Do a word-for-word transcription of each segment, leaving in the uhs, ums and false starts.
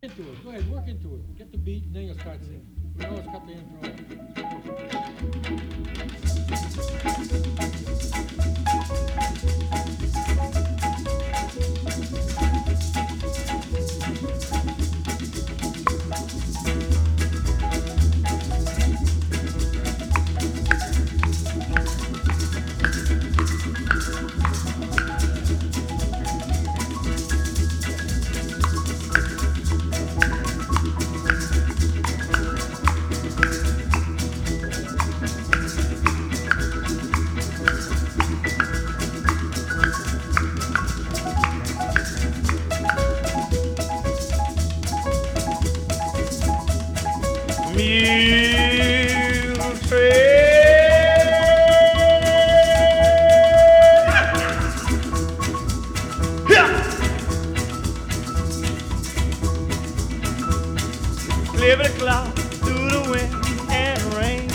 Into it. Go ahead, work into it. Get the beat, and then you'll start singing. We always cut the Live the cloud through the wind and rain.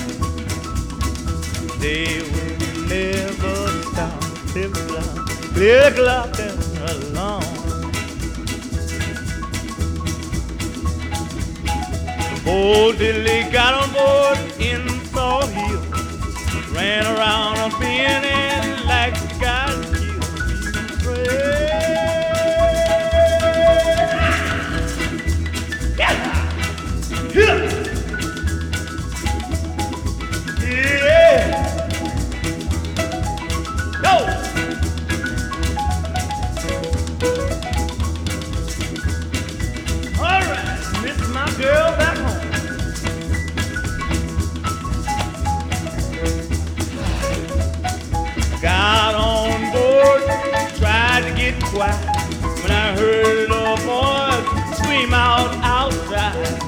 They will never stop. Live the cloud, live the cloud down along. Oh, Dilly got on board in Salt Hill, ran around a bend and like got killed. Yeah. Yeah. Go. All right, miss my girl back home. Got on board, tried to get quiet when I heard a voice scream out outside.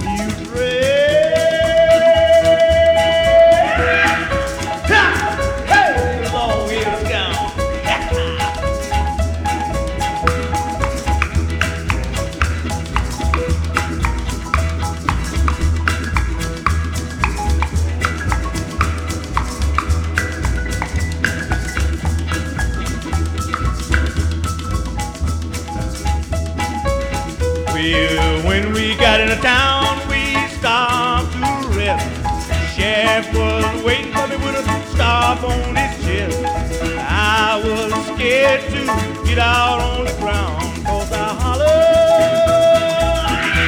Well, when we got into town, we stopped to rest. Sheriff was waiting for me with a stop on his chest. I was scared to get out on the ground, cause I hollered,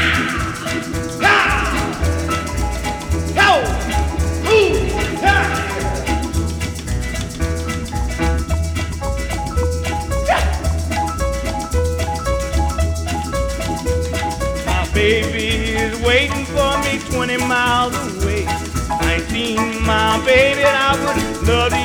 ah! Yo! Ooh! Yeah! Baby is waiting for me twenty miles away. nineteen, my baby, I would love to